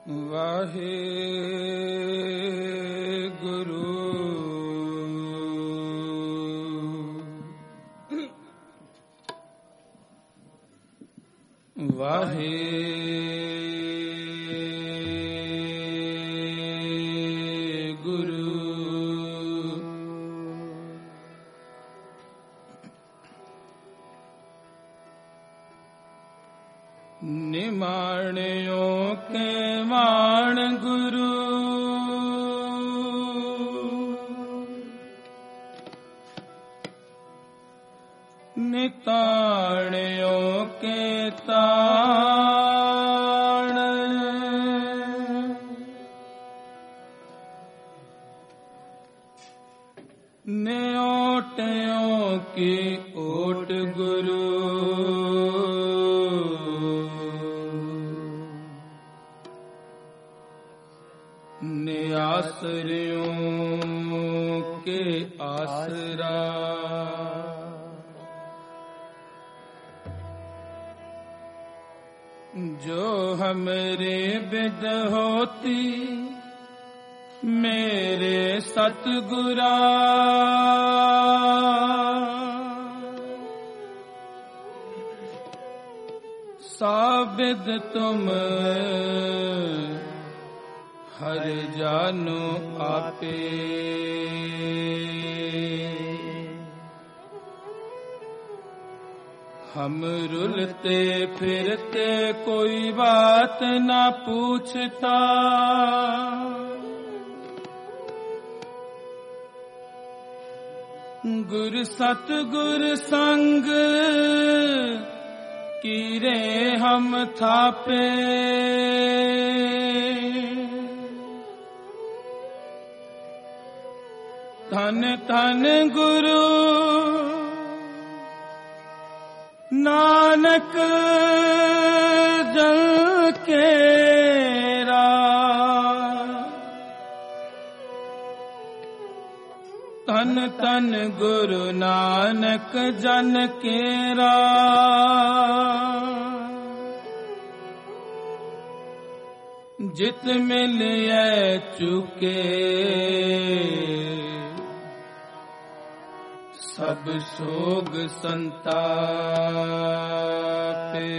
वाहेगुरु वाहेगुरु निमाणियों के माण गुरु निताणियों के ताण न्योटियों की ओट गुरु आसरियों के आसरा जो हमरे बिद होती मेरे सतगुरा साबिद तुम हर जानो आपे हम रुलते फिरते कोई बात ना पूछता गुर सतगुर संग कीरे हम थापे धन धन गुरु नानक जल केरा धन धन गुरु नानक जन केरा जित मिलिए चुके सब सोग संतापे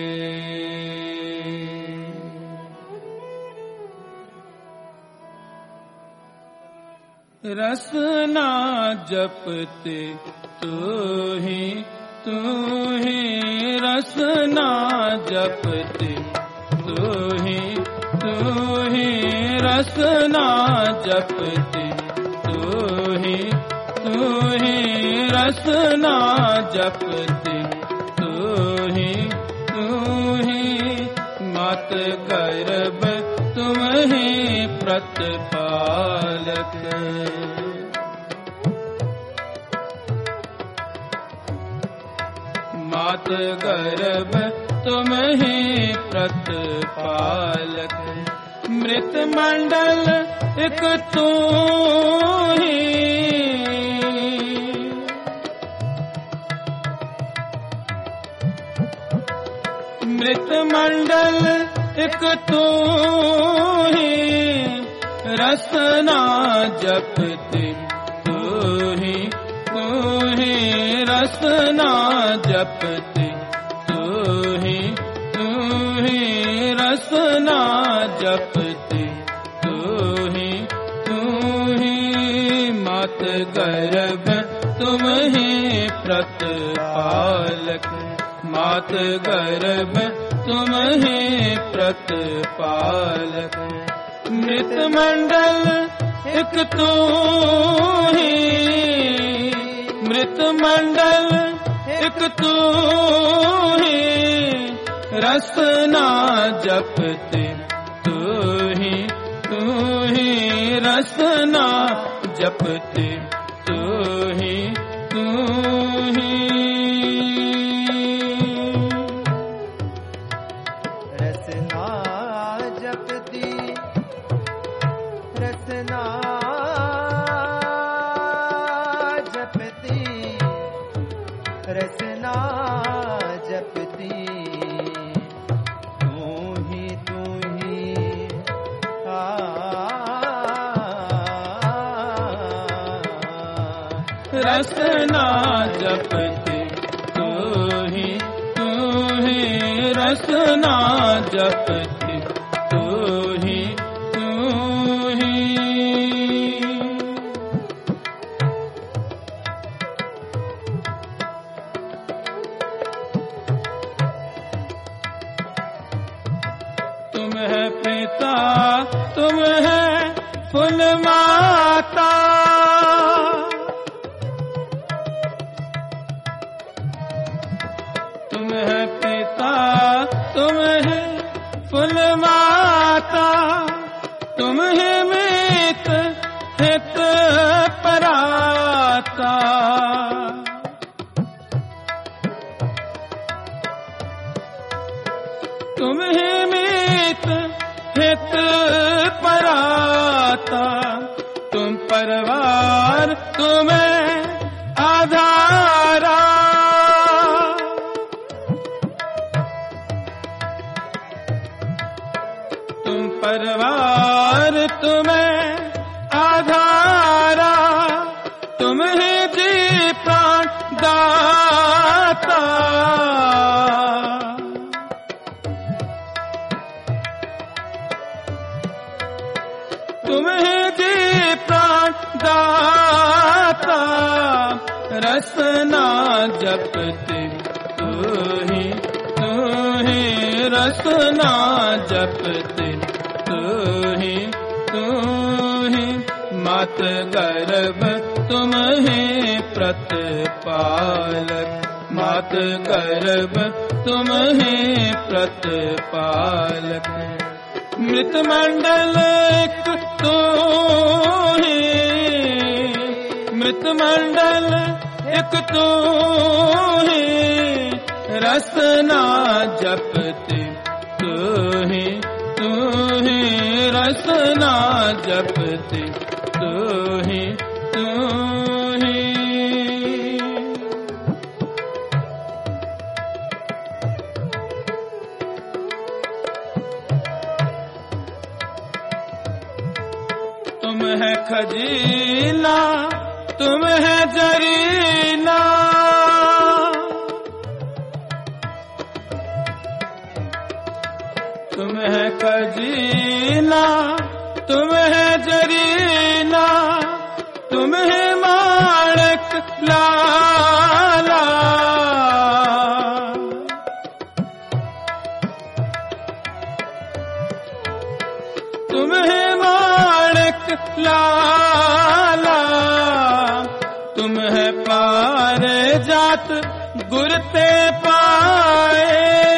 रसना जपते तू ही रसना जपते तू ही रसना जपते तू ही रसना जपते तू ही मात गर्भ तुम ही प्रतिपालक मात गर्भ तुम ही प्रतिपालक मृत मंडल एक तू ही मृत मंडल एक तू ही रसना जपते तू ही रसना जपते तू ही रसना जपते तू ही मात गर्भ तुम ही प्रतिपालक मात गर्भ तुम ही प्रतिपालक मृत मंडल एक तू ही मृत मंडल एक तू ही रसना जपते तू ही रसना जपते तू ही रसना जपती रसना जपती रसना जपती तू ही रसना जपते तू ही रसना जपते तू ही तुम है पिता तुम है फूल माता तुम है पिता तुम है फूल माता तुम है मित हित पराता तुम है मित हित पराता तुम परवार तुम्हें आधारा तुम परवार तुम्हें आधारा तुम ही जी प्राण दाता तुम्हें जी प्राण दाता रसना जपते तू ही रसना जपते तू ही मात गर्भ तुम्हें प्रतिपालक मात गर्भ तुम्हें प्रतिपालक मृत मंडल एक तू ही मृत मंडल एक तू ही रसना जपते तू ही रसना जपते तू ही तुम है खजीना तुम है जरीना तुम है खजीना तुम है जरीना तुम है माणक लाला तुम है माणक लाला तुम है पार जात गुरते पाए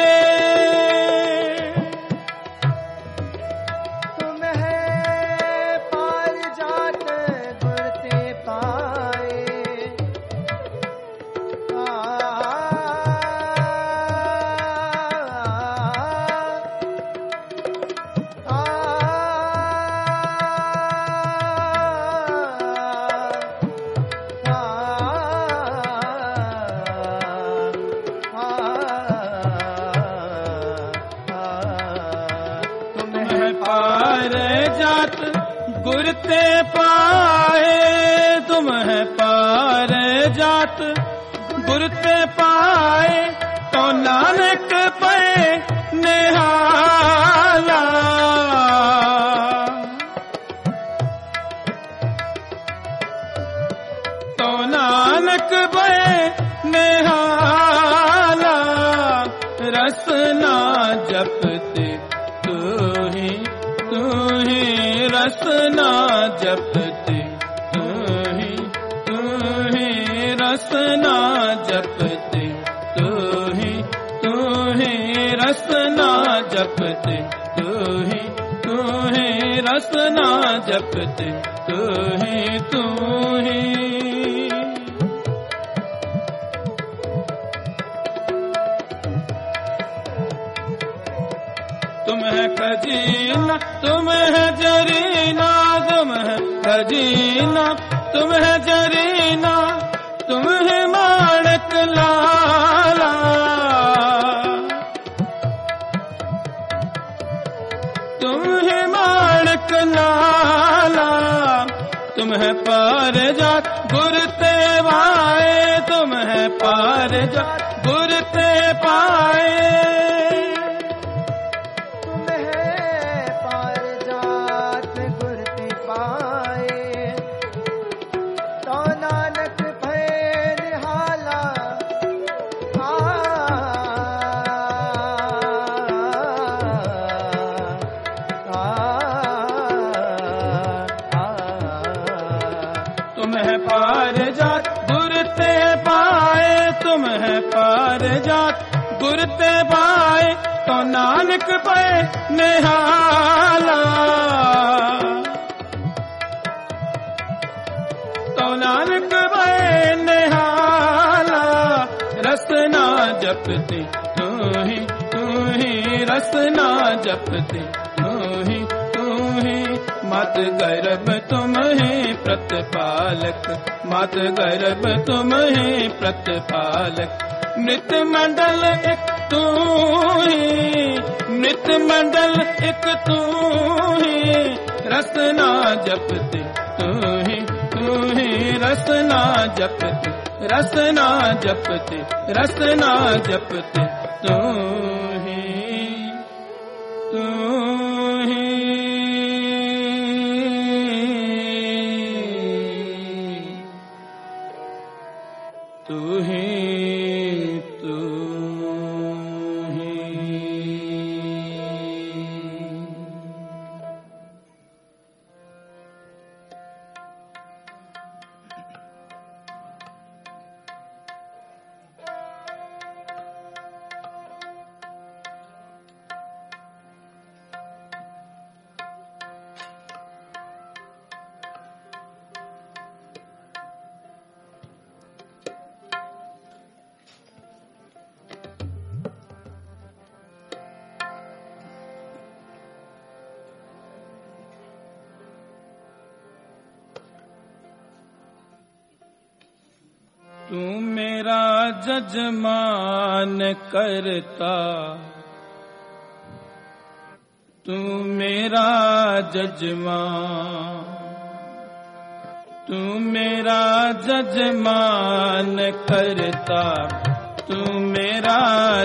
तुम है पार जात गुरते पाए पार जात गुरते पाए तुम है पार जात गुरते पाए तो नानक पे निहाला तो नानक पे निहाला रसना जपते तू ही रसना जपते तू ही रसना जपते तू ही रसना जपते तू ही रसना जपते तू ही तुम है खजीना तुम है जरीना तुम है खजीना तुम है जरीना तुम है माणक लाला तुम है माणक लाला तुम है पार जात गुर ते पाए, तुम है पार जात गुर ते पाए। तुम है पार जात गुर ते पाए, तो नानक भय निहाला। तुम है पार जात गुर ते पाए, तुम है पार जात गुर ते पाए, तो नानक पे निहाला। तो नानक पे निहाला, रसना जपते तू ही रसना जपते तू ही मात गर्भ तुम ही प्रतिपालक, मात गर्भ तुम ही प्रतिपालक। मृत मंडल एक तू ही, मृत मंडल एक तू ही, रसना जपते तू ही रसना जपते, रसना जपते, रसना जपते तू ही तू ही। तू ही तू ही। तू मेरा जजमान करता, तू मेरा जजमान, तू मेरा जजमान करता, तू मेरा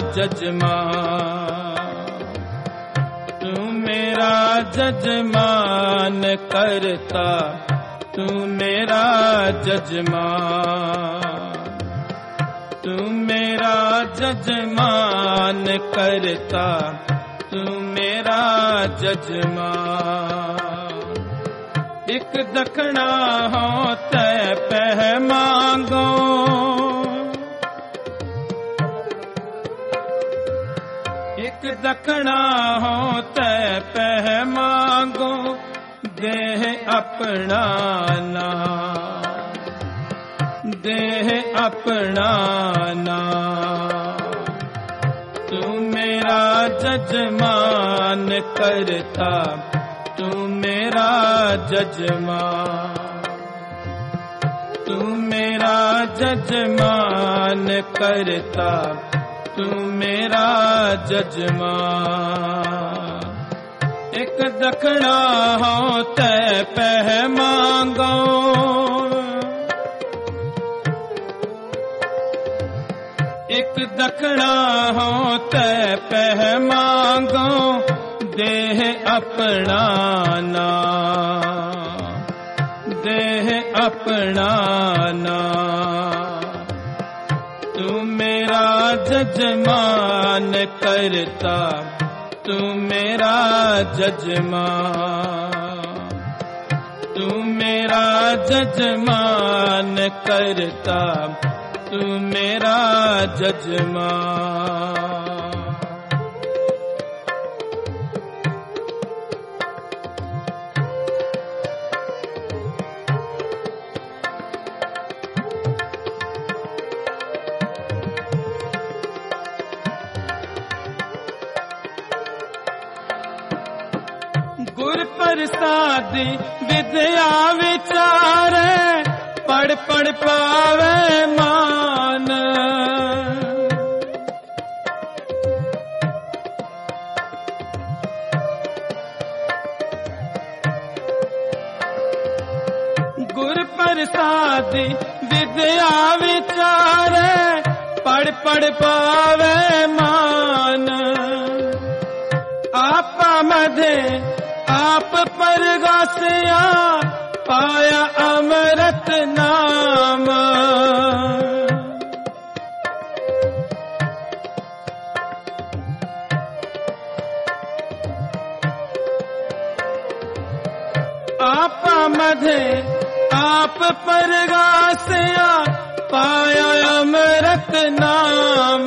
जजमान, तू मेरा जजमान करता, तू मेरा जजमान, तू मेरा जजमान करता, तू मेरा जजमान। एक दखना हो तै पह मांगो, एक दखना हो तै पह मांगो, देह अपना ना, देह अपना ना। तू मेरा जजमान करता, तू मेरा जजमान, तू मेरा जजमान करता, तू मेरा जजमान। एक दखना हो तै पह मांगो, एक दखना हो तै पह मांगो, देह अपना ना, देह अपना ना। तू मेरा जजमान करता, तू मेरा जजमान, तू मेरा जजमान करता, तू मेरा जजमान। गुर प्रसादी विद्या विचारे, पढ़ पढ़ पावे मान। प्रसादी विद्या विचारे, पढ़ पढ़ पावे मान। आपा मधे आप परगासिया, पाया अमृत नाम। आपा मधे आप परगासिया, पाया अमृत नाम।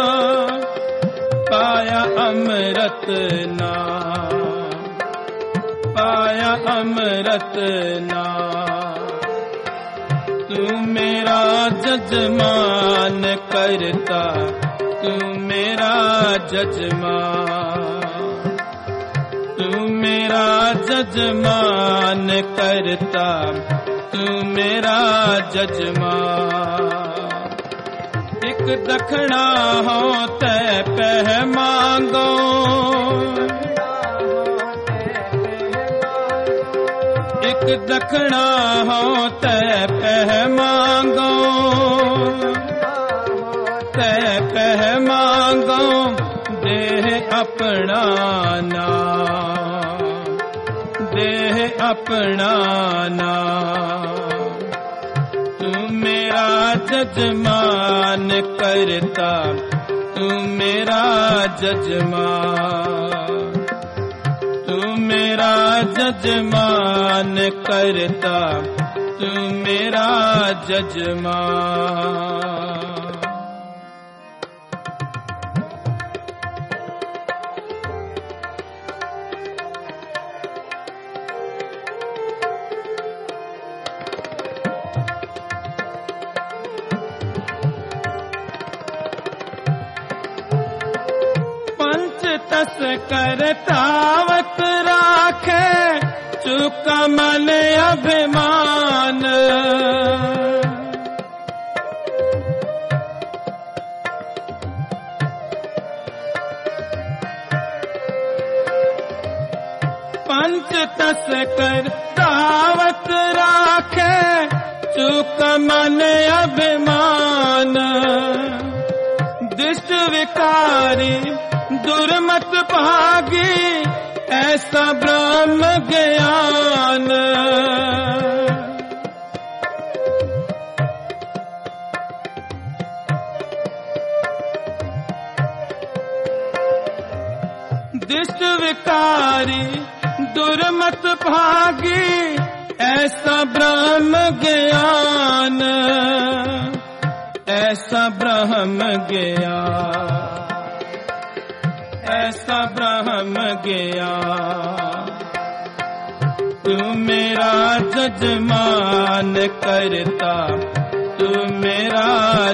पाया अमृत नाम, पाया अमृत नाम। तू मेरा जजमान करता, तू मेरा जजमान। तू मेरा जजमान करता, तू मेरा जजमान। एक दखना हो तै पह मांगो, एक दखना हो तै पह मांगो, तै पह मांगो देह अपना नाम, देह अपना नाम। तू मेरा जजमान करता, तू मेरा जजमान। तू मेरा जजमान करता, तू मेरा जजमान। तस करतावत राखे, चुका मन अभिमान। पंच तस करतावत राखे, चुका मन अभिमान। दुष्ट विकारी दुर्मत भागी, ऐसा ब्रह्म ज्ञान। दुष्ट विकारी दुर्मत भागी, ऐसा ब्रह्म ज्ञान। ऐसा ब्रह्म ज्ञान, ऐसा ब्रह्म ज्ञान। तू मेरा जजमान करता, तू मेरा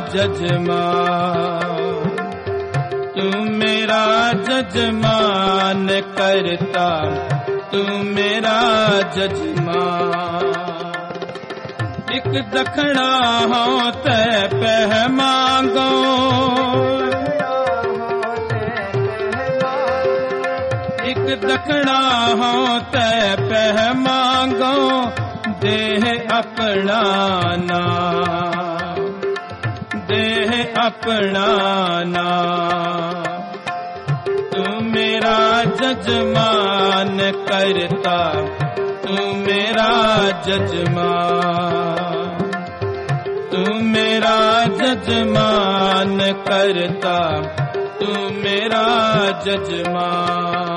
जजमान। तू मेरा जजमान करता, तू मेरा जजमान। एक दखना हो तै पह मांगो, एक दखना हो तै पह मांगो देह अपना नाम, देह अपना नाम। तू मेरा जजमान करता, तू मेरा जजमान। तू मेरा जजमान करता, तू मेरा जजमान।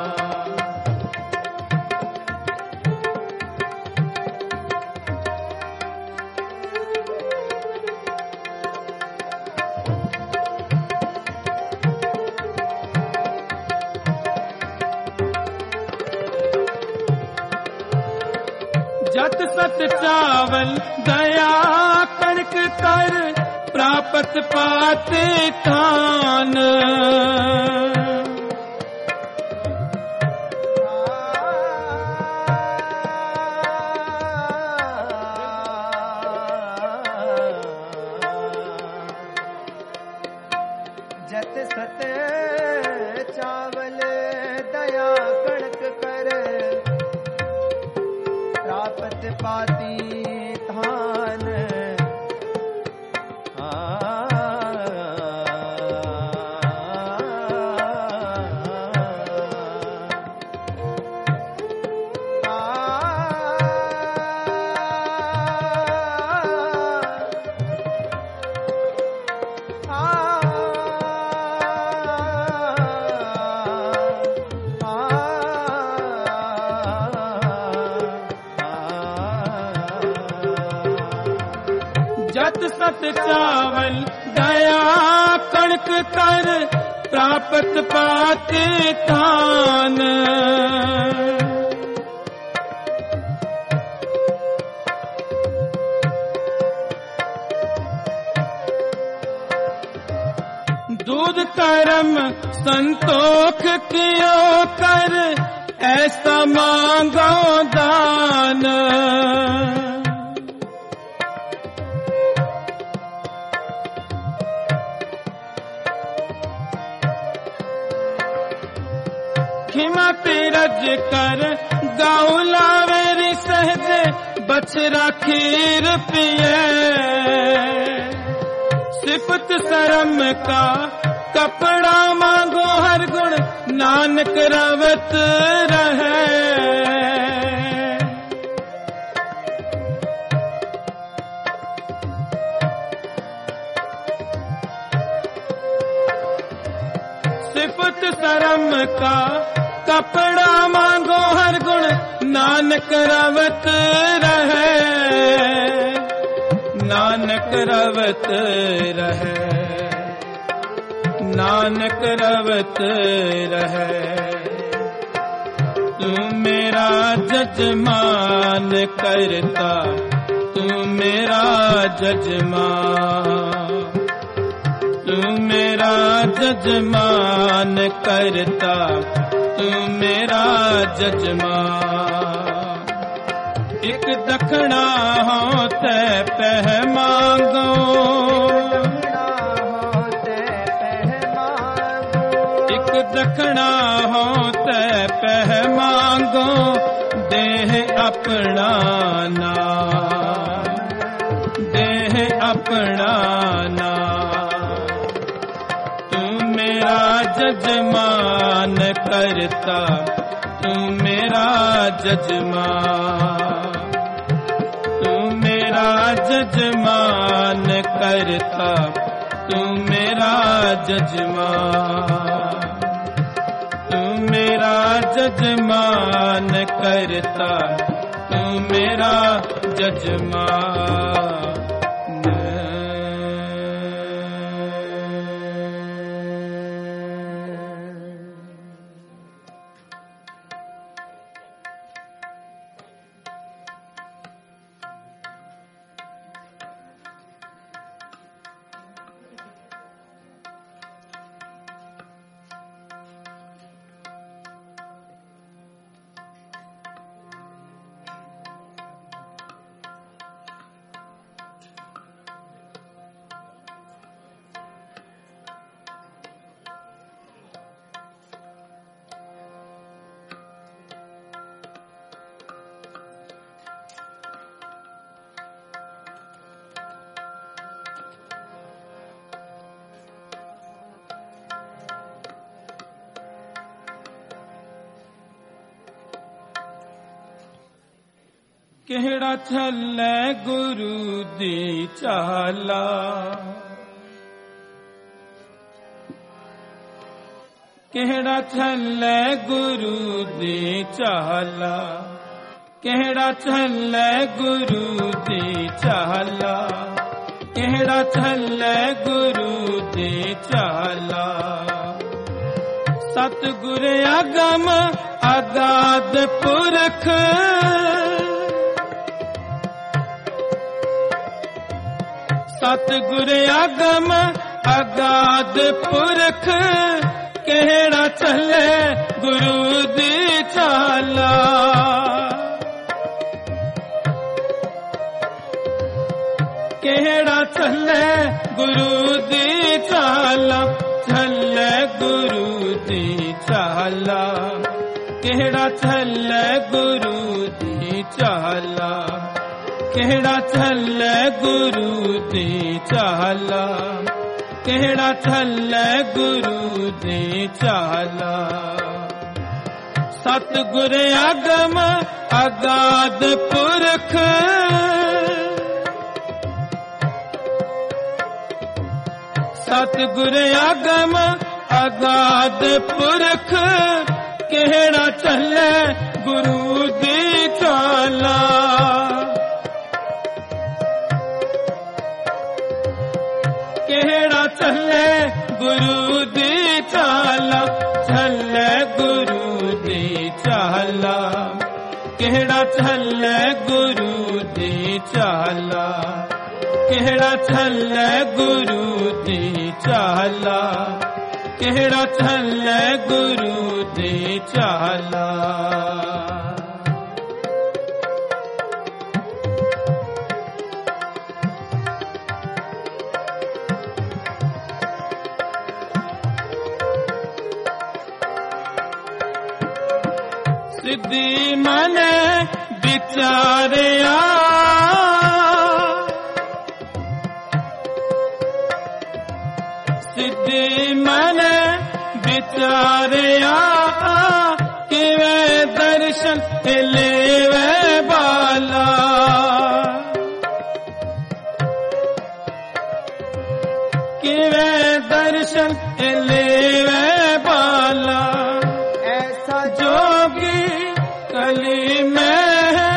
जत सत चावल दया कणक कर, प्रापत पाते थान। जत सत चावल दया कणक कर, प्रापत पाती थान। जत सत चावल दया कणक कर प्राप्त पाते तान। दूध कर्म संतोख कियो कर ऐसा मांगो दान। खिमा पिरज कर गाँव लावेरी सहजे बछरा खीर पिए। सिफत शर्म का कपड़ा मांगो हर गुण नानक रवत रहे। सिफत शर्म का कपड़ा मांगो हर गुण नानक रवत रहे। नानक रवत रहे, नानक रवत रहे। तू मेरा जजमान करता, तू मेरा जजमान। तू मेरा जजमान करता, तू मेरा जजमान। एक दखना हो ते पह मांगो, एक दखना हो ते पह मांगो। देह अपना ना, देह अपना ना। तू मेरा जजमान करता, तू मेरा जजमान। जजमान करता, तू मेरा जजमान। तू मेरा जजमान करता, तू मेरा जजमान। केड़ा छल्ले गुरु दी चाला, केड़ा छल्ले गुरु दी चाला। केड़ा छल्ले गुरु दी चाला, केड़ा छल्ले गुरु दी चाला। सतगुर अगम अगाध पुरख, सतगुर अगम अगाध पुरख। केड़ा चले गुरु दी चाला, केड़ा चले गुरु दी चाला। चले गुरु दी चाला, केड़ा चले गुरु दी चाला। केड़ा चले गुरु दी चाला, केड़ा चले गुरु दी चाला। सतगुर अगम अगाध पुरख, सतगुर अगम अगाध पुरख। केड़ा चले गुरु दी चाला, ਕਿਹੜਾ ਛੱਲੇ ਗੁਰੂ ਦੀ ਚਾਲਾ, ਕਿਹੜਾ ਛੱਲੇ ਗੁਰੂ ਦੀ ਚਾਲਾ, ਕਿਹੜਾ ਛੱਲੇ ਗੁਰੂ ਦੀ ਚਾਲਾ। सिद्धि मन विचारिया, सिद्धि मन विचारिया, किवे दर्शन लेवे बाला, किवे दर्शन लेवे बाला। ऐसा जोगी कली में है,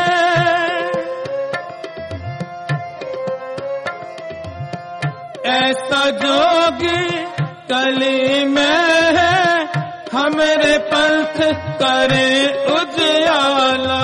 ऐसा जोगी कली में है, हमरे पंथ करे उजियाला,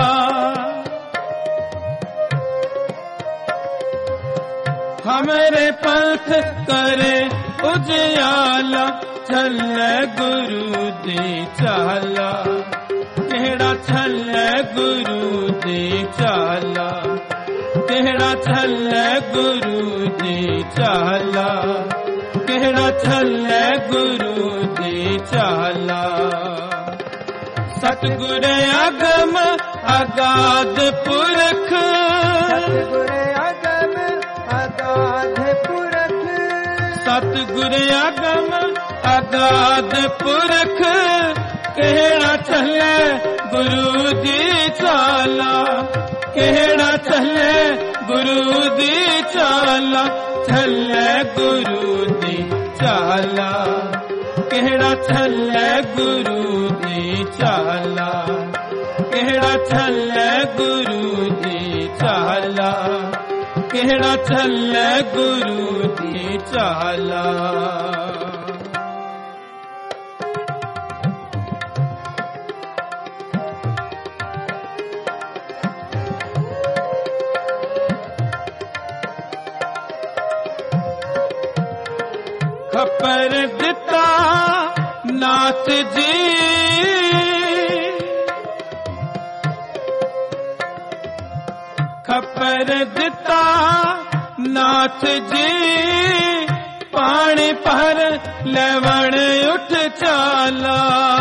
हमरे पंथ करे उजियाला। छल्ले गुरु दी चाला, केड़ा छल्ले गुरु दी चाला, केड़ा छल्ले गुरु दी चाला, केड़ा छल्ले गुरु दी चाला। सतगुर अगम अगाध पुरख, सतगुर अगम अगाध पुरख, सतगुर अगम अगाध पुरख, केड़ा छल्ले गुरु दी चाला, केड़ा छल्ले गुरु दी चाला। छल्ले गुरु दी चाला, केड़ा छल्ले गुरु दी चाला, केड़ा छल्ले गुरु दी चाला, केड़ा छल्ले गुरु दी चाला। खपर दिता नाथ जी, खपर दिता नाथ जी, पानी पर लवण उठ चाला,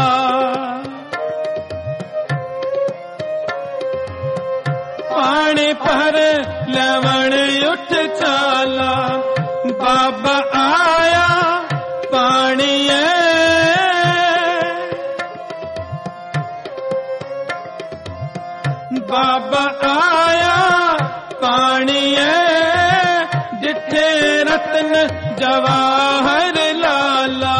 पानी पर लवण उठ चाला। बाबा आया पानी है, बाबा आया पानी है, जिथे रत्न जवाहर लाला,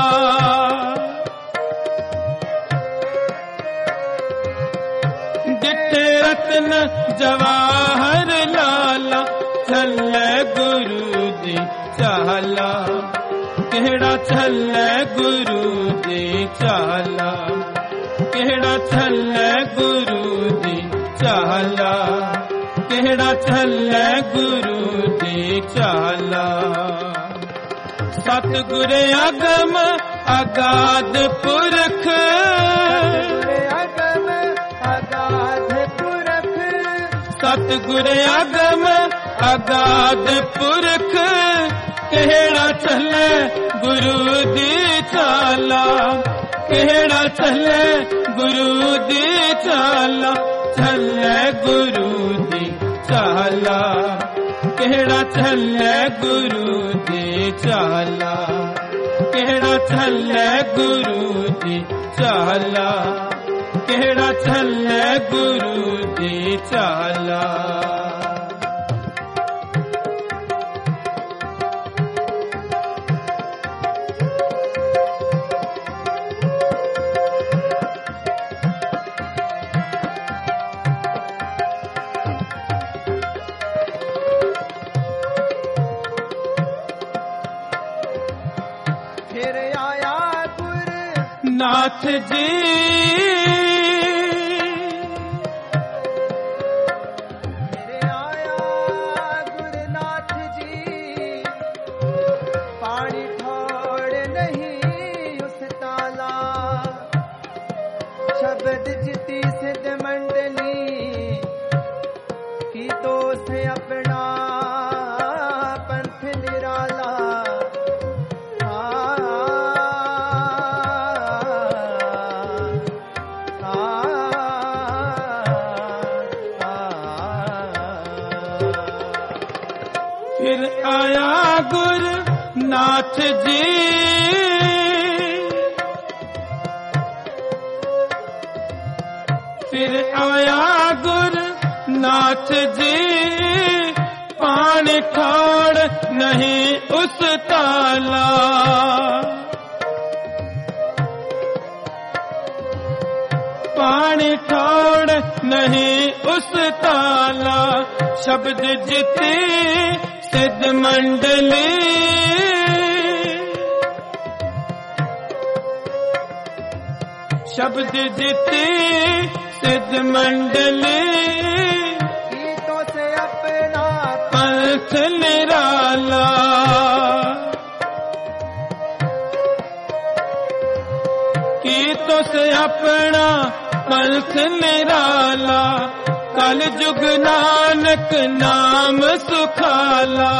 जिथे रत्न जवाहर लाला। छल्ले गुरु दी चाला, केड़ा छल्ले गुरु दी चाला, केड़ा छल्ले गुरु दी चाला, केड़ा छल्ले गुरु दी चाला। सतगुर अगम अगाध पुरख, अगम अगाध पुरख, सतगुर अगम अगाध पुरख, केड़ा छल्ले गुरु दी चाला, केड़ा छल्ले गुरु दी चाला। छल्ले गुरु दी चाला, केड़ा छल्ले गुरु दी चाला, केड़ा छल्ले गुरु दी चाला, केड़ा छल्ले गुरु दी चाला। फिर आया गुरु नाथ जी, शब्द जिति सिद्ध मंडली की तो से अपना पंथ निराला फिर आया गुरु नाथ जी फिर आया गुरु नाथ जी पानी छोड़ नहीं उस ताला पानी छोड़ नहीं उस ताला शब्द जिति सिद्ध मंडली शब्द जिति सिद्ध मंडली गीतों से अपना पंथ निराला गीतों से अपना पंथ निराला कल जुग नानक नाम सुखाला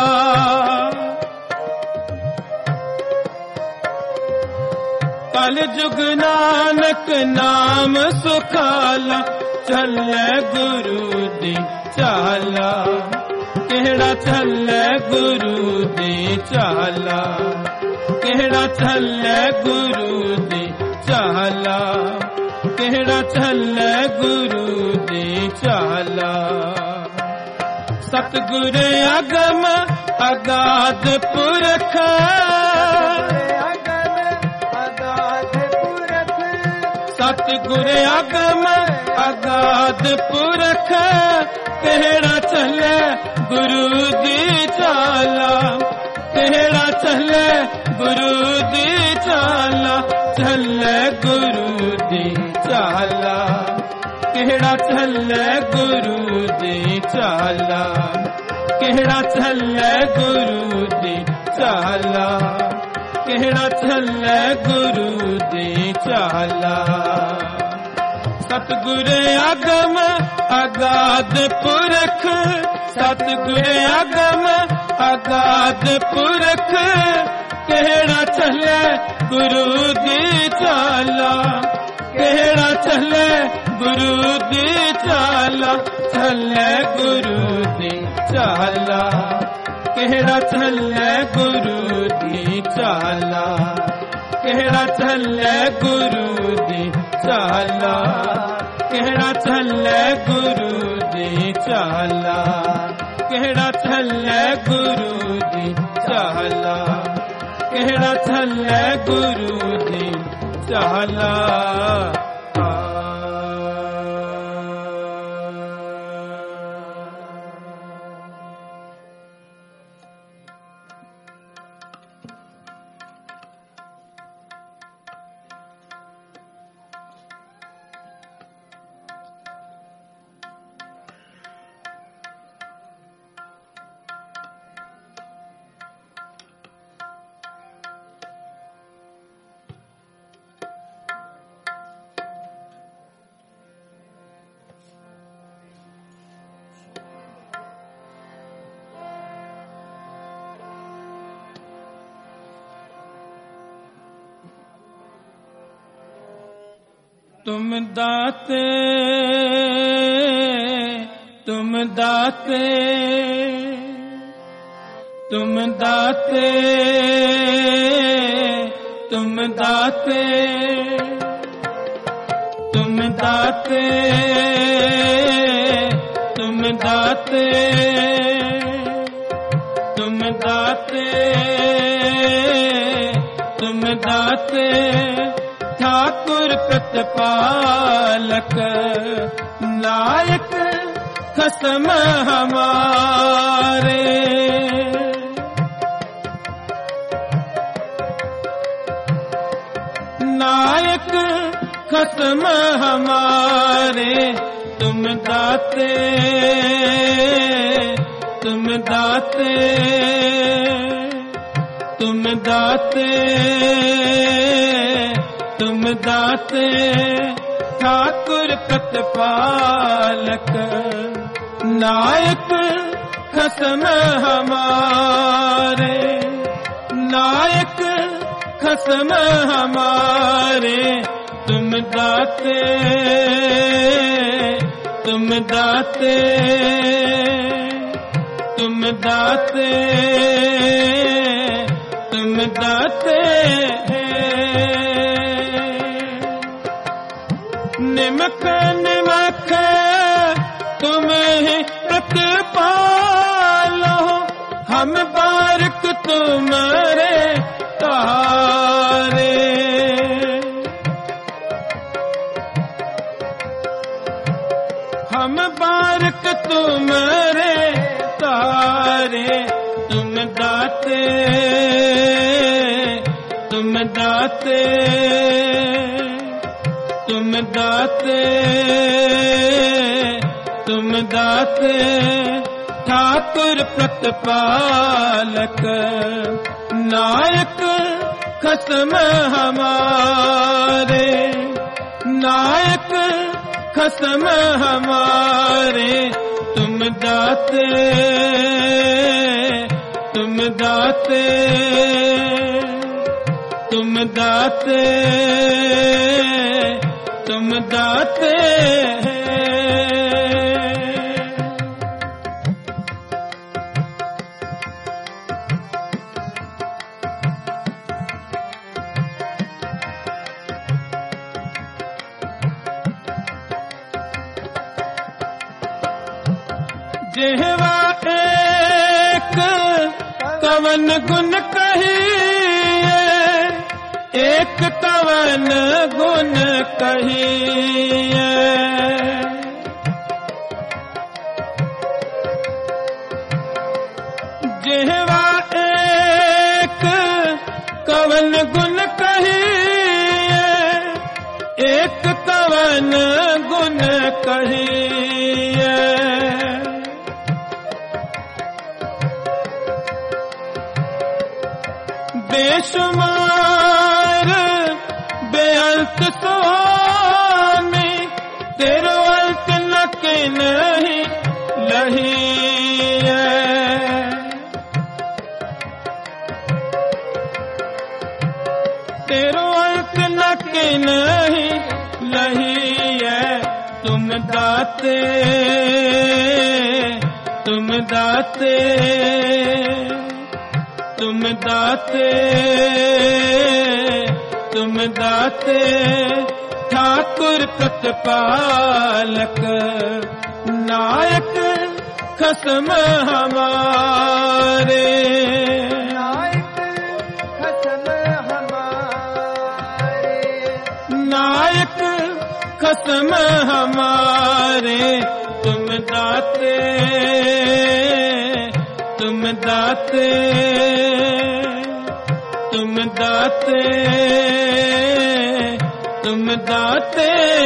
कल जुग नानक नाम सुखाला चले गुरु दी चाला केड़ा चले गुरु दी चाला केड़ा चले गुरु दी चाला केड़ा चले गुरु दी चाला सतगुर अगम अगाध पुरख सतगुर अगम अगाध पुरख केड़ा चले गुरु दी चाला केड़ा चले गुरु दी चाला चले गुरु दी चाला केड़ा चले गुरु दी चाला केड़ा चले गुरु दी चाला केड़ा चले गुरु दी चाला सतगुर अगम अगाध पुरख सतगुर अगम अगाध पुरख केड़ा चले गुरु दी चाला केड़ा चले गुरु दी चाला चले गुरु दी चाला केड़ा चले गुरु दी चाला केड़ा चले गुरु दी चाला केड़ा चले गुरु दी चाला केड़ा चले गुरु दी चाला केड़ा चले गुरु दी चाला तुम दाते तुम दाते तुम दाते तुम दाते तुम दाते तुम दाते तुम दाते तुम दाते ठाकुर प्रतिपालक नायक खसम हमारे नायक खसम हमारे तुम दाते तुम दाते तुम दाते तुम दाते ठाकुर प्रतिपालक, नायक खसम हमारे, नायक खसम हमारे, तुम दाते, तुम दाते, तुम दाते, तुम दाते निमक निमक तुम ही प्रतिपालो, हम बारक तुम्हारे तारे, हम बारक तुम्हारे तारे, तुम दाते, तुम दाते, तुम दाते, तुम दाते, ठाकुर प्रतिपालक, नायक खसम हमारे, नायक खसम हमारे, तुम दाते, तुम दाते, तुम दाते, तुम दाते जेहवा एक कवन गुण कहिए, एक कवन गुण कहिए, जेहवा एक कवन गुण कहिए, एक कवन गुण कहिए, बेशुमार बेअंत स्वामी, तेरो अंत न के नहीं लही है, तेरो अंत न के नहीं लही है, तुम दाते, तुम दाते, तुम दाते, तुम दाते, ठाकुर प्रतिपालक, नायक खसम हमारे, नायक खसम हमारे, नायक खसम हमारे, तुम दाते, तुम दाते, तुम दाते, तुम दाते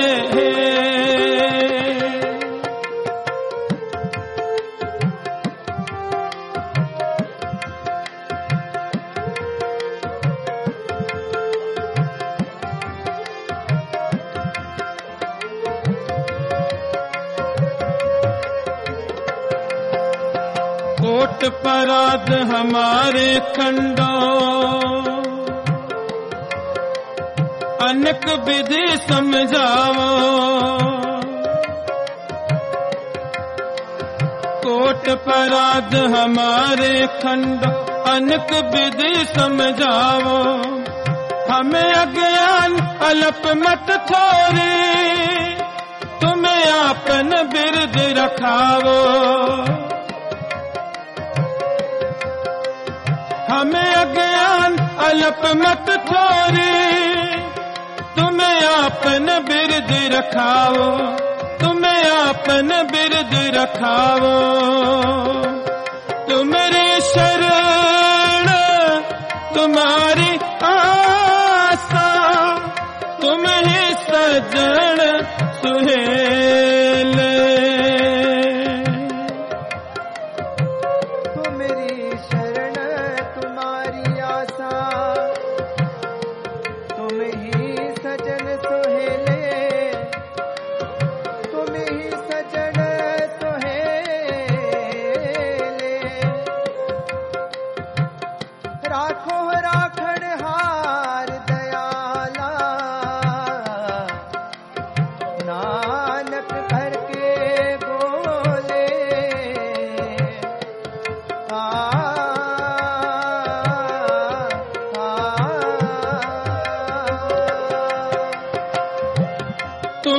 कोट पराध हमारे खंडों, अनेक विधि समझाओ, कोट पराध हमारे खंडों, अनेक विधि समझाओ, हमें अज्ञान अल्प मत थोरी, तुम्हें आपन बिरद रखावो, हमें अज्ञान अल्प मत थोरी, तुम्हें आपन बिरद रखाओ, तुम्हें आपन बिरद रखाओ, तुम्हारी शरण तुम्हारी आशा, तुम ही सजन सुहेल, तुम्हारी शरण तुम्हारी आशा, तुम ही सजन सोहेले,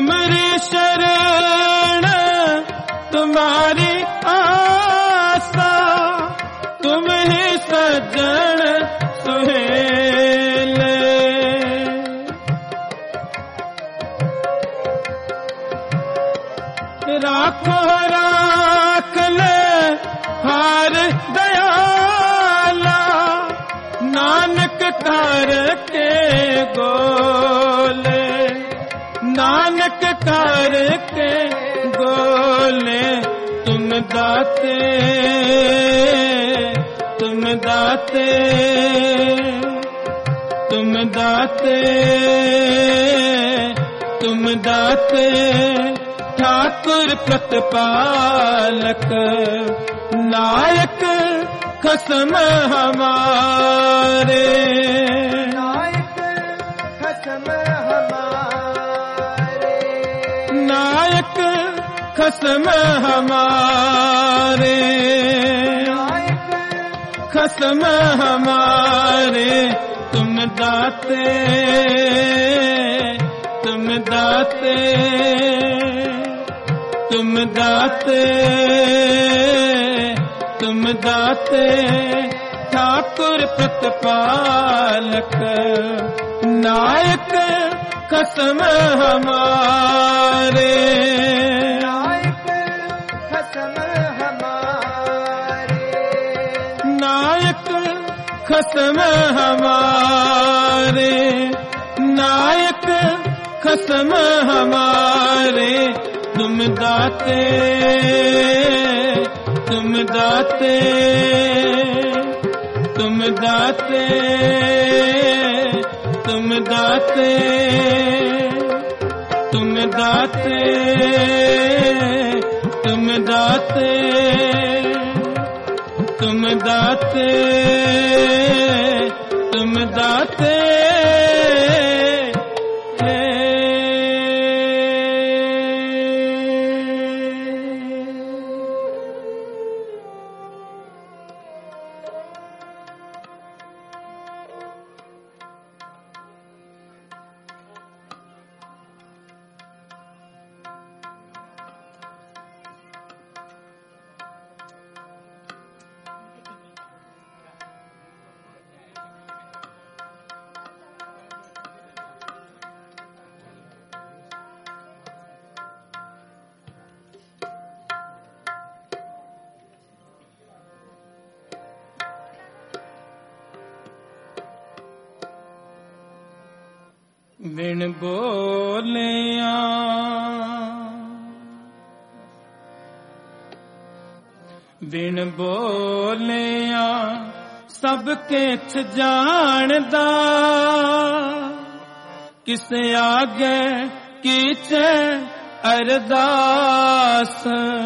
तुमरी शरण तुम्हारी आसा, तुम ही सज्जन सुहेले। राखो राख ले हार दयाला, नानक कर के गोले, नानक कर के गोले। तुम दाते, तुम दाते, तुम दाते, तुम दाते, ठाकुर प्रतिपालक नायक खसम हमारे, नायक खसम हमारे, नायक खसम हमारे, नायक खसम हमारे। तुम दाते, तुम दाते, तुम दाते, तुम दाते, ठाकुर प्रतिपालक नायक खसम हमारे, नायक खसम हमारे, नायक खसम हमारे, नायक खसम हमारे। तुम दाते, तुम दाते, तुम दाते, तुम दाते, तुम दाते, तुम दाते, तुम दाते, तुम दाते। बिन बोलिया बिन बोलिया सब किछ जानदा, किस आगे कीचे अरदास।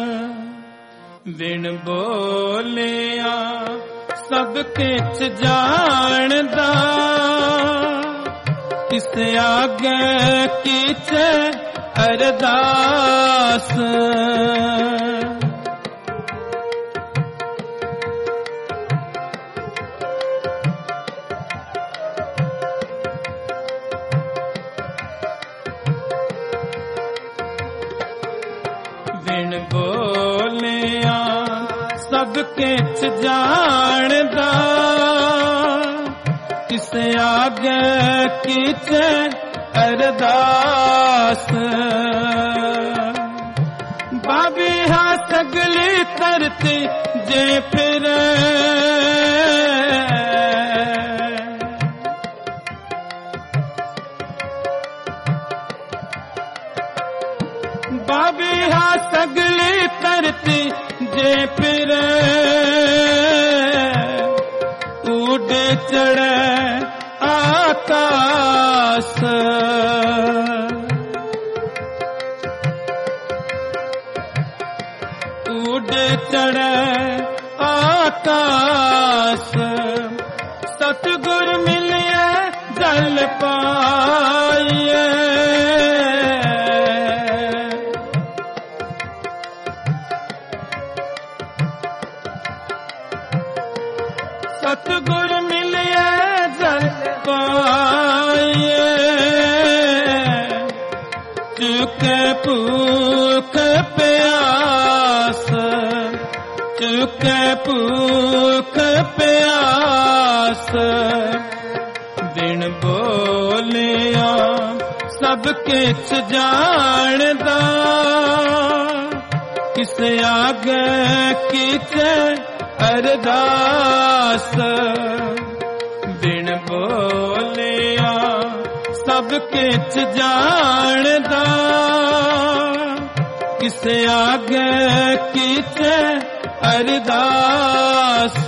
बिन बोलिया सब किछ जानदा, किस आगे कीचे अरदास। बिन बोलिया सब किछ जानदा, किस आगे कीचे अरदास। बाबी हा सगली तरती जे फिर, बाबी हा सगली तरती जे फिर, उड़ चढ़े आकाश। उड़ चढ़े आकाश। सतगुर मिलिए जल पाइए, सतगुर मिलिए जल पाइए। चुके भूख प्यास, चुके भूख प्यास, बिन बोलिया सब किछ जानदा, किस आगे कीचे अरदास, बिन बोलिया सब किछ जानदा, किस आगे कीचे अरदास।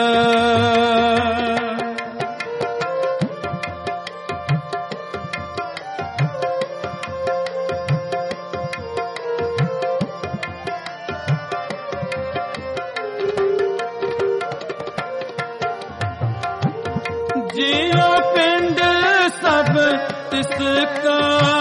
जियो पिंड सब तिसका,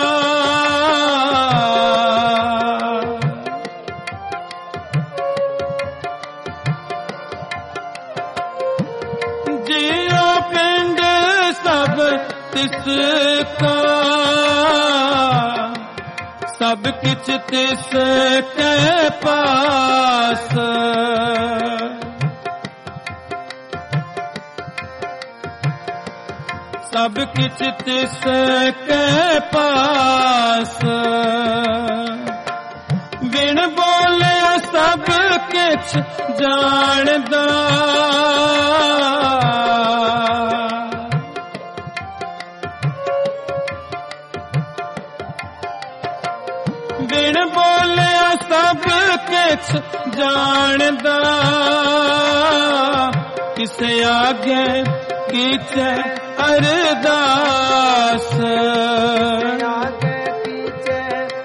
जियो पिंड सब तिसका, सब किछ तिसके पास, सब किछ तिसके पास, बिन बोले सब किछ जानदा, बिन बोले सब किछ जानदा, किस आगे कीचे अरदास, आगे कीचे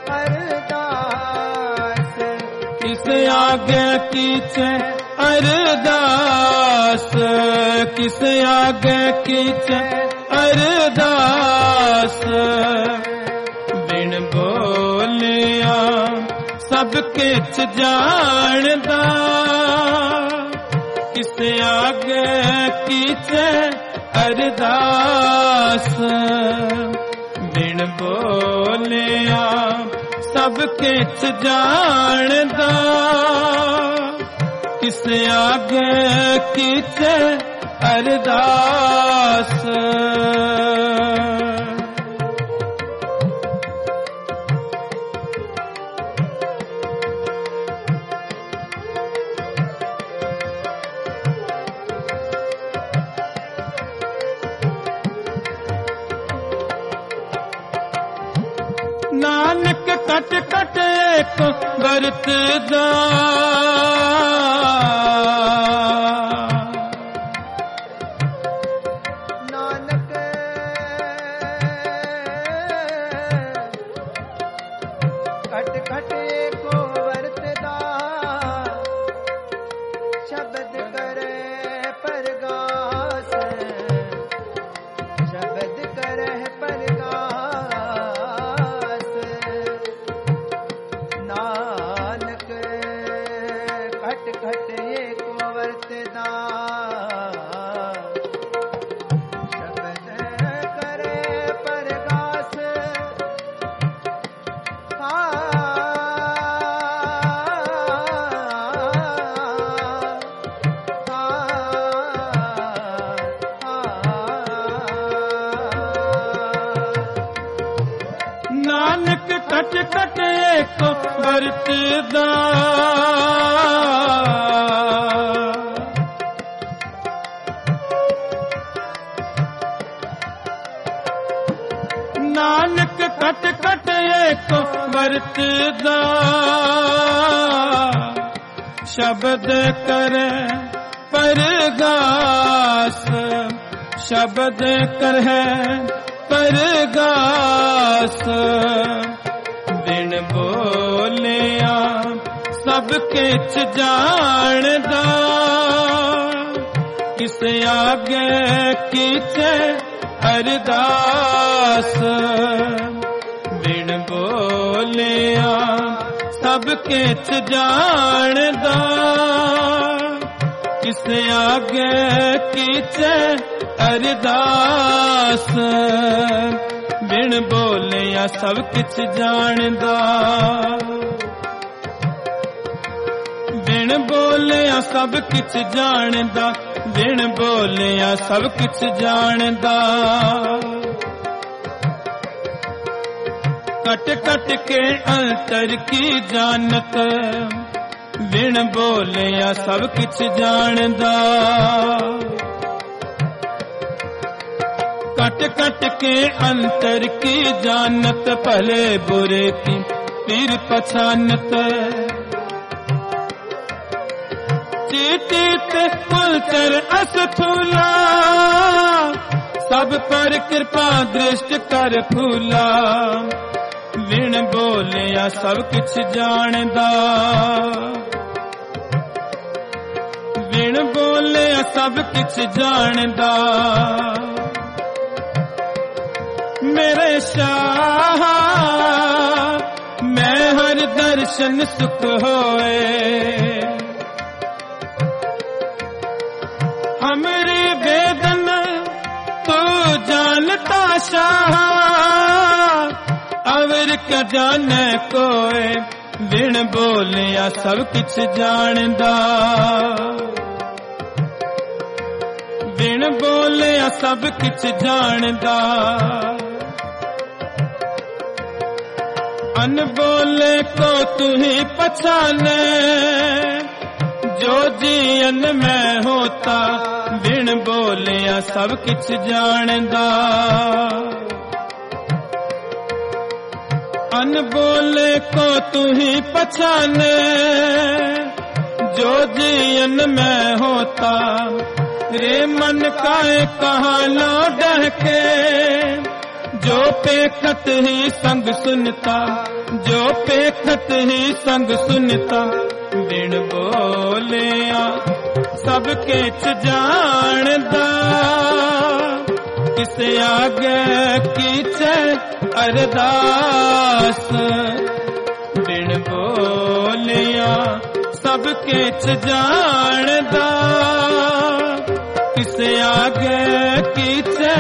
अरदास, किस आगे कीचे अरदास, किस आगे कीचे अरदास, बिन बोलिया सब किछ जानदा, किस आगे कीचे अरदास, बिन बोलिया सब किछ जानदा, किस आगे कीचे अरदास। नानक कट कट एक बरतदा, नानक कट कट को वरतदा, शब्द करे परगास, शब्द करे परगास, नानक खट खट को वरतदा, शब्द करे परगास, नानक कट कट एक बरतदा, नानक कट कट एक बरतदा, शब्द करे परगास, शब्द करे परगास, बिन बोलिया सब किछ जानदा, किस आगे कीचे अरदास, बिन बोलिया सब किछ जानदा, किस आगे कीचे अरदास, बिन बोलिया सब किछ जानदा, बिन बोलिया सब किछ जानदा, बिन बोलिया सब किछ जानदा। कट कट के अंतर की जानत, बिन बोलिया सब किछ जानदा। कट कट के अंतर की जानत, भले बुरे की पीर पछानत। चीत कुलचर अस्थूला, सब पर कृपा दृष्ट कर फूला। बिन बोलिया सब किछ जानदा, बिन बोलिया सब किछ जानदा। मेरे शाह मैं हर दर्शन सुख होए, हमरी वेदन तो जानता शाह, अवर क्या जाने कोई। बिन बोलिया सब किछ जानदा, बिन बोलिया सब किछ जानदा। अनबोले को तू ही पछाने, जो जीवन में होता। बिन बोलिया सब किछ जानदा, अनबोले को तू ही पछाने, जो जीवन में होता। रे मन काए कहाँ लौट के, जो पेखत ही संग सुनता, जो पेखत ही संग सुनता। बिन बोलिया सब किछ जानदा, किस आगे कीचे अरदास। बिन बोलिया सब किछ जानदा, किस आगे कीचे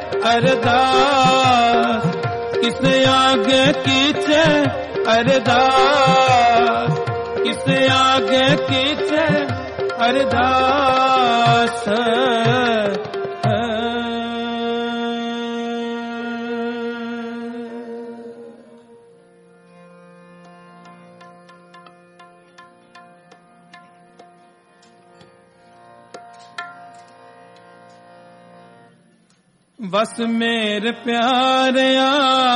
अरदास। किस आगे कीचे अरदास, किस आगे कीचे अरदास। बस मेरे प्यारिया,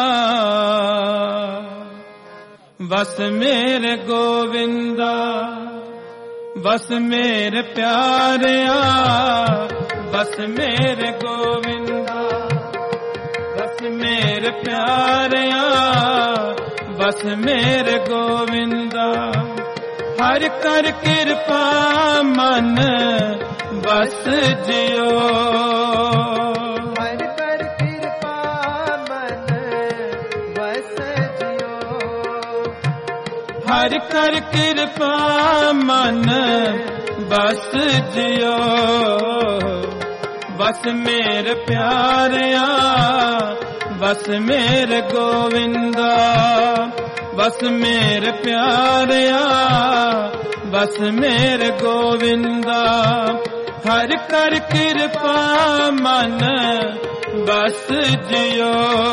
बस मेरे गोविंदा, बस मेरे प्यारिया, बस मेरे गोविंदा। बस मेरे प्यारिया, बस मेरे गोविंदा। हर कर कृपा मन बस जियो, हर कर कृपा मन बस जियो। बस मेरे प्यारिया, बस मेरे गोविंदा। बस मेरे प्यारिया, बस मेरे गोविंदा। हर कर कृपा मन बस जियो,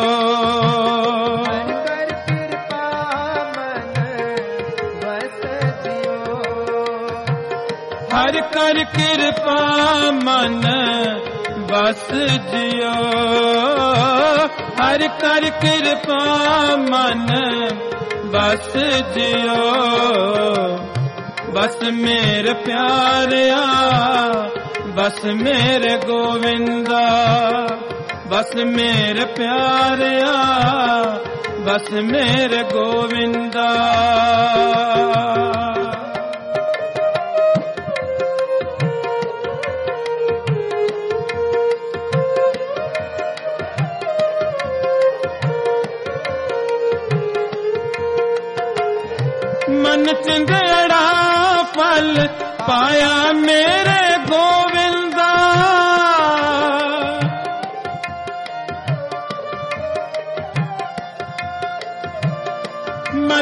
हर कर कृपा मन बस जियो। हर कर कृपा मन बस जियो। बस मेरे प्यारिया, बस मेरे गोविंदा। बस मेरे प्यारिया, बस मेरे गोविंदा। मन चिंगड़ा फल पाया मेरे गोविंदा।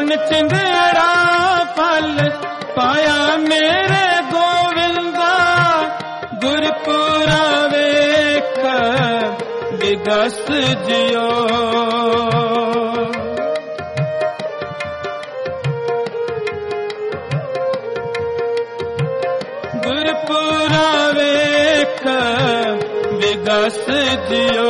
मन चिंदेड़ा फल पाया मेरे गोविंदा, गुरपुरा वेख विगस जियो। गुरपुरा वेख विगस जियो,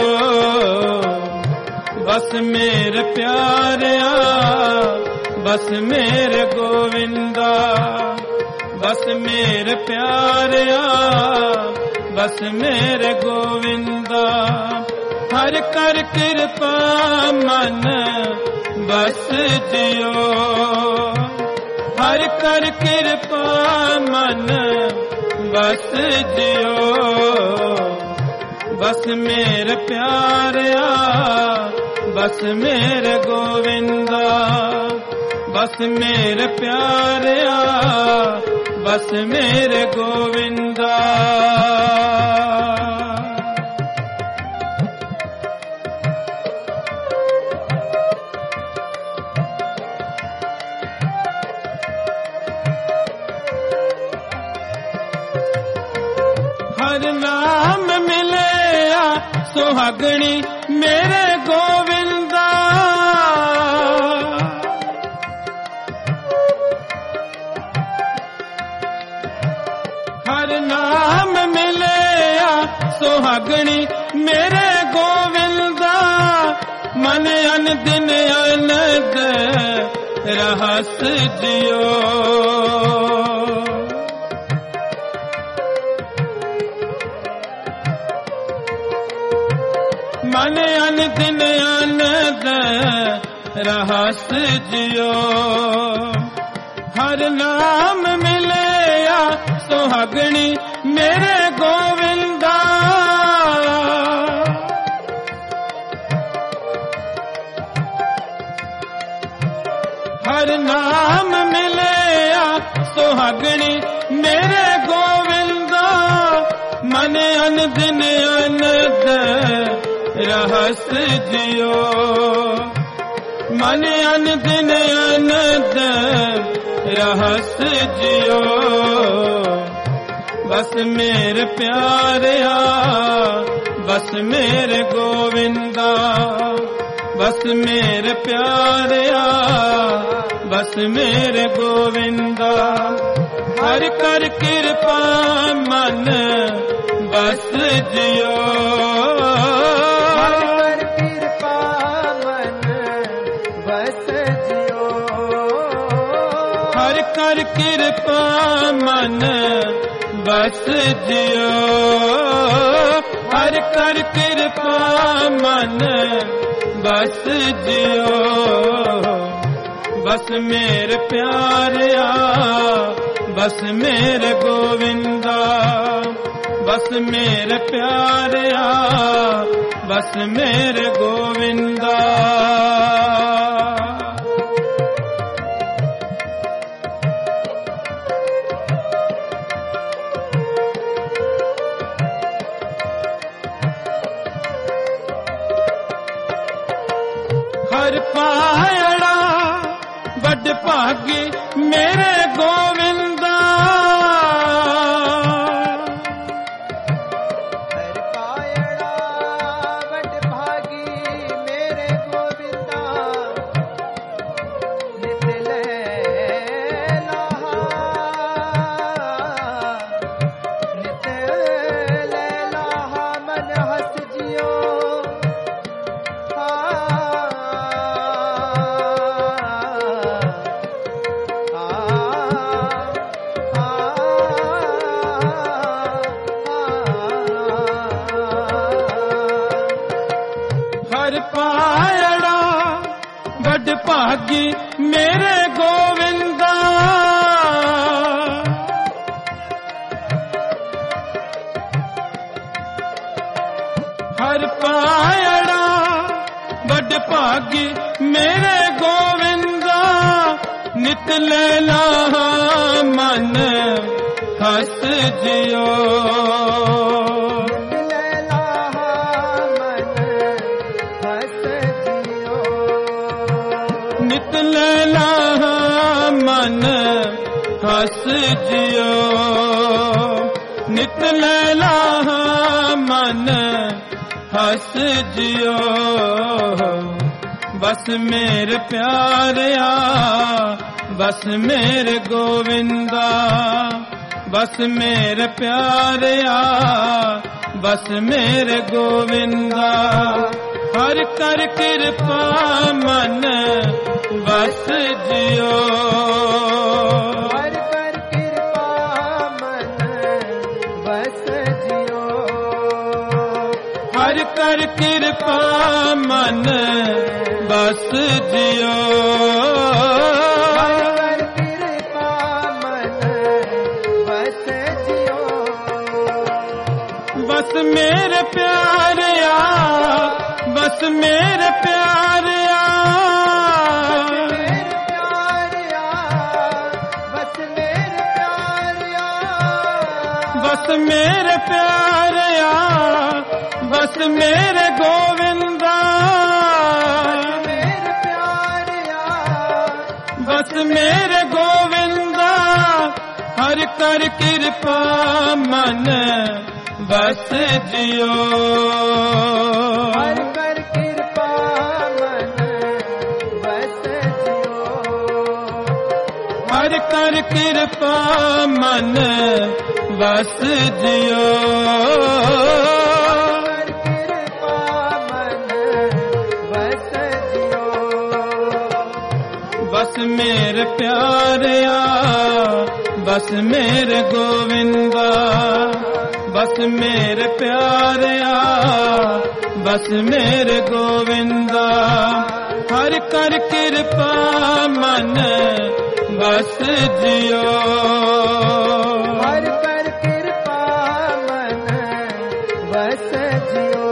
बस मेरे प्यारिया बस मेरे गोविंदा, बस मेरे प्यारिया बस मेरे गोविंदा। हर कर कृपा मन बस जियो, हर कर कृपा मन बस जियो, बस मेरे प्यारिया बस मेरे गोविंदा, बस मेरे प्यारिया बस मेरे गोविंदा। हर नाम मिले सुहागणी मेरे गोविंदा, हर नाम मिले सुहागणी मेरे गोविंदा। मन अन दिन आनंद रहस जियो, मन अन दिन आनंद रहस जियो। हर नाम मिले सुहागणी मेरे गोविंदा, हर नाम मिले सुहागणी मेरे गोविंदा। मन अन दिन आनंद रहस जियो, मन अन दिन आनंद रहस जियो, बस मेरे प्यारिया बस मेरे गोविंदा, बस मेरे प्यारिया बस मेरे गोविंदा। हर कर कृपा मन बस जियो, हर कर कृपा मन बस जियो, हर कर कृपा मन बस जियो, हर कर कृपा मन बस जियो, बस मेरे प्यारिया बस मेरे गोविंदा, बस मेरे प्यारिया बस मेरे गोविंदा। हर पायड़ा बड़ भागी मेरे गोविंदा, हर पायड़ा बड़ भागी मेरे गोविंदा। नित लैला नित लैला मन हस जियो, हर पायड़ा बड़ भागी मेरे गोविंदा। हर पायड़ा बड़ भागी मेरे गोविंदा। नित लैला मन हस जियो, नित लैला ਬਸ ਜਿਉ ਨਿਤ ਲੈਲਾ ਮਨ ਹੱਸ ਜਿਉ ਬਸ ਮੇਰੇ ਪਿਆਰਿਆ ਬਸ ਮੇਰੇ ਗੋਵਿੰਦਾ ਬਸ ਮੇਰੇ ਪਿਆਰਿਆ ਬਸ ਮੇਰੇ ਗੋਵਿੰਦਾ ਹਰ ਕਰ ਕਿਰਪਾ ਮਨ ਬਸ ਜਿਉ ਹਰ ਕਰ ਕਿਰਪਾ ਮਨ ਬਸ ਜਿਉ ਹਰ ਕਰ ਕਿਰਪਾ ਮਨ ਬਸ ਜਿਉ बस मेरे प्यारिया बस मेरे प्यारिया बस मेरे प्यारिया बस मेरे प्यारिया बस मेरे गोविंदा मेरे प्यारिया बस मेरे गोविंदा हर कर कृपा मन बस जियो हर कर कृपा मन बस जियो हर कर कृपा मन बस जियो हर कृपा मन बस जियो बस मेरे प्यारिया बस मेरे गोविंदा बस मेरे प्यारिया बस मेरे गोविंदा हर कर कृपा मन बस जियो हर कर कृपा मन बस जियो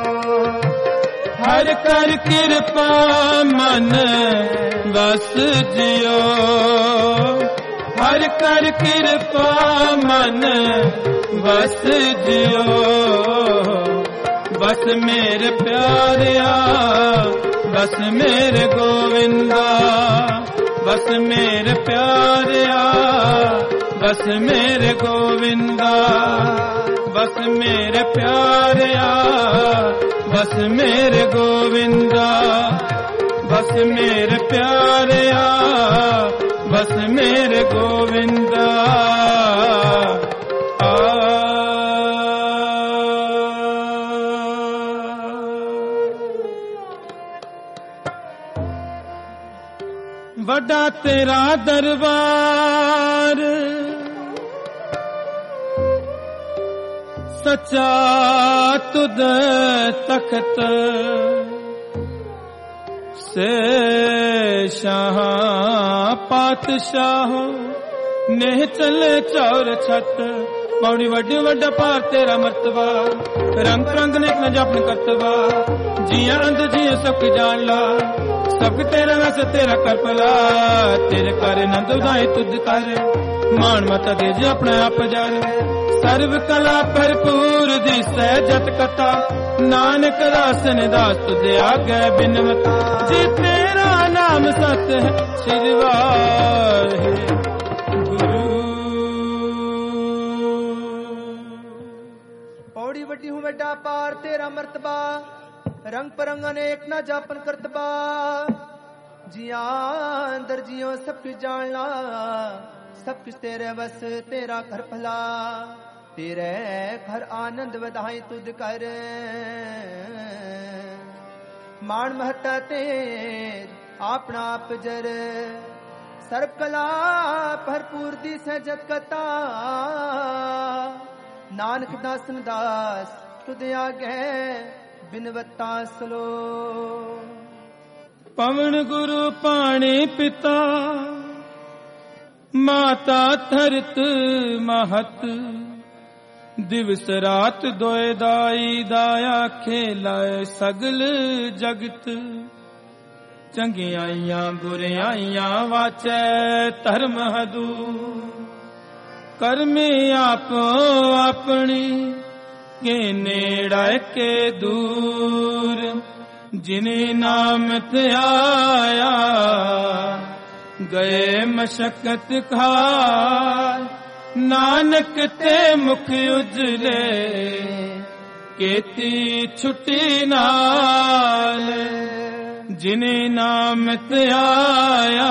हर कर कृपा मन बस जियो हर कर कृपा मन बस जियो बस मेरे प्यारिया बस मेरे गोविंदा बस मेरे प्यारिया बस मेरे गोविंदा बस मेरे प्यारिया बस मेरे गोविंदा बस मेरे प्यारिया बस मेरे गोविंदा बड़ा तेरा दरबार सच्चा तुद तख्त से शाह पातशाह ने चले चौर छत पौड़ी वड्डी वड्डा पार तेरा मर्तबा रंग रंग ने न जपन करतबा जिया अंध जिया सब जान ला सब तेरा वस तेरा कर भला तेरे कर नंद उदाई तुझ कर मान मता दे जे अपने आप जार सर्व कला भरपूर दी सहजत कथा नानक दासन दास तुझे आगे बिनवत जी तेरा नाम सत है श्री वाहे पौड़ी वड्डी हूँ वड्डा पार तेरा मर्तबा रंग परंग अनेक ना जापन करतबा जिया अंदर जियो सब कुछ जान ला सब कुछ तेरे बस तेरा घर भला तेरे घर आनंद बधाई तुझ कर मान महता तेर अपना आप जर सर्व कला भरपूर दी सहजत कथा नानक दासन दास तुझ आगे बिनवत्ता सलो पवन गुरु पाणी पिता माता धरत महत दिवस रात दोए दाई दाया खेलाए सगल जगत चंगियाइयां बुरियाइयां वाचै धर्म हदू कर्मे आपो अपनी के नेड़ा के दूर जिने नाम ते आया ਗਏ ਮਸ਼ਕਤ ਖਾਰ ਨਾਨਕ ਤੇ ਮੁਖ ਉਜਲੇ ਕੀਤੀ ਛੁੱਟੀ ਨਾਲ ਜਿਨੇ ਨਾਮ ਧਿਆਇਆ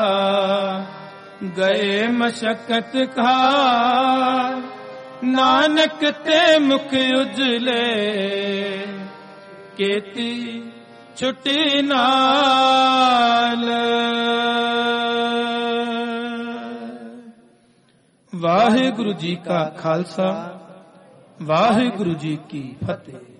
ਗਏ ਮਸ਼ਕਤ ਖਾਰ ਨਾਨਕ ਤੇ ਮੁਖ ਉਜਲੇ ਕੀਤੀ ਛੁੱਟੀ ਨਾਲ। ਵਾਹਿਗੁਰੂ ਜੀ ਕਾ ਖਾਲਸਾ, ਵਾਹਿਗੁਰੂ ਜੀ ਕੀ ਫਤਿਹ।